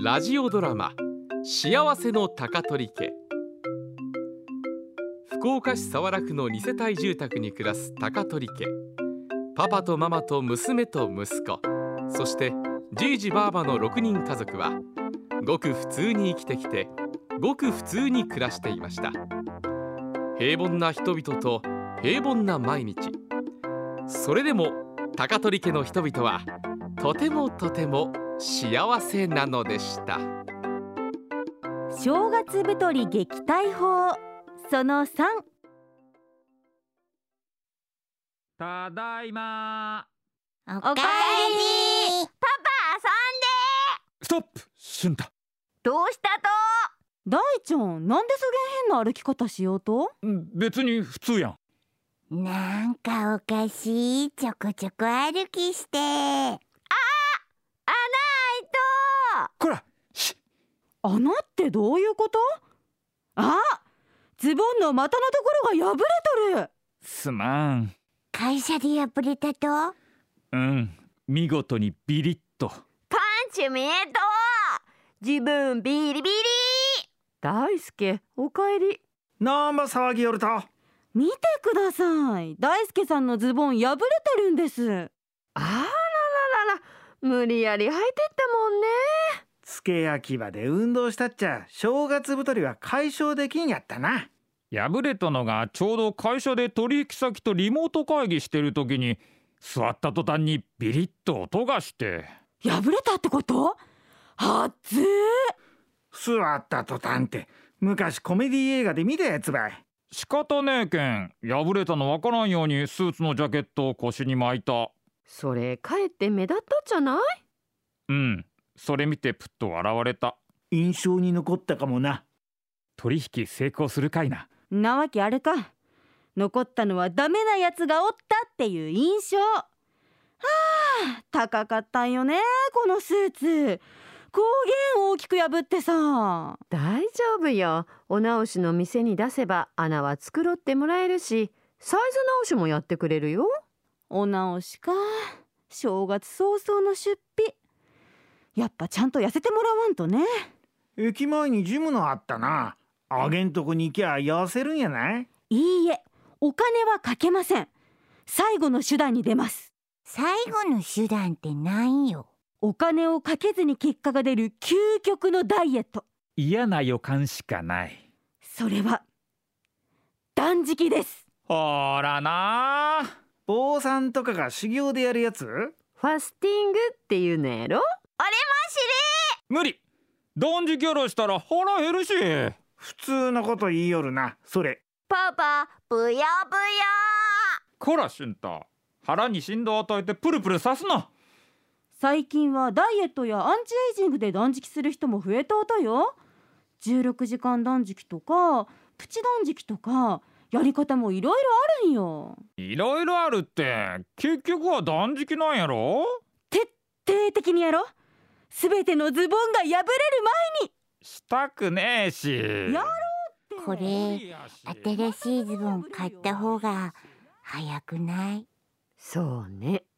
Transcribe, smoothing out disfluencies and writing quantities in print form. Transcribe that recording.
ラジオドラマ幸せの高取家。福岡市早良区の2世帯住宅に暮らす高取家。パパとママと娘と息子、そしてじいじばあばの6人家族はごく普通に生きてきて、ごく普通に暮らしていました。平凡な人々と平凡な毎日。それでも高取家の人々はとてもとても幸せなのでした。 正月太り撃退法その3。 ただいま。 おかえり。パパ遊んで。 ストップ、俊太。 どうしたと？大ちゃん、なんでそげん変な歩き方しようと？ 別に普通やん。 なんかおかしい。ちょこちょこ歩きして。 穴開いこら、し。 穴ってどういうこと？ズボンの股のところが破れとる。 すまん。 会社で破れたと？ 見事にビリッと。 パンチ見えと。自分ビリビリ。大輔、おかえり。 なんば騒ぎよると？ 見てください。大輔さんのズボン破れてるんです。あらららら、無理やり履いてったもんね。 付け焼き場で運動したっちゃ正月太りは解消できんやったな。 破れたのがちょうど会社で取引先とリモート会議してる時に、座った途端にビリッと音がして。 破れたってこと？はっずー。 座った途端って昔コメディ映画で見たやつばい。 仕方ねえけん、破れたのわからんようにスーツのジャケットを腰に巻いた。 それかえって目立ったじゃない？ それ見てプッと笑われた。 印象に残ったかもな。 取引成功するかいな。 なわけあるか。残ったのはダメなやつがおったっていう印象。高かったんよね、このスーツ。光源大きく破ってさ。大丈夫よ。お直しの店に出せば穴は繕ってもらえるし、サイズ直しもやってくれるよ。お直しか。正月早々の出費。やっぱちゃんと痩せてもらわんとね。 駅前にジムのあったな。あげんとこに行きゃ痩せるんやない？ いいえ、お金はかけません。最後の手段に出ます。 最後の手段ってなんよ？ お金をかけずに結果が出る究極のダイエット。 嫌な予感しかない。 それは断食です。 ほらな。 坊さんとかが修行でやるやつ？ ファスティングっていうのやろ。あれ無理。断食やらしたら腹減るし。 普通のこと言いよるな、それ。 パパ、ブヤブヤ。 こら俊太、腹に振動を与えてプルプルさすな。 最近はダイエットやアンチエイジングで断食する人も増えとうとよ。16時間断食とかプチ断食とか、やり方もいろいろあるんよ。 いろいろあるって結局は断食なんやろ。 徹底的にやろ。すべてのズボンが破れる前に。 したくねえし。 やろうって。 これ新しいズボン買った方が早くない？ そうね。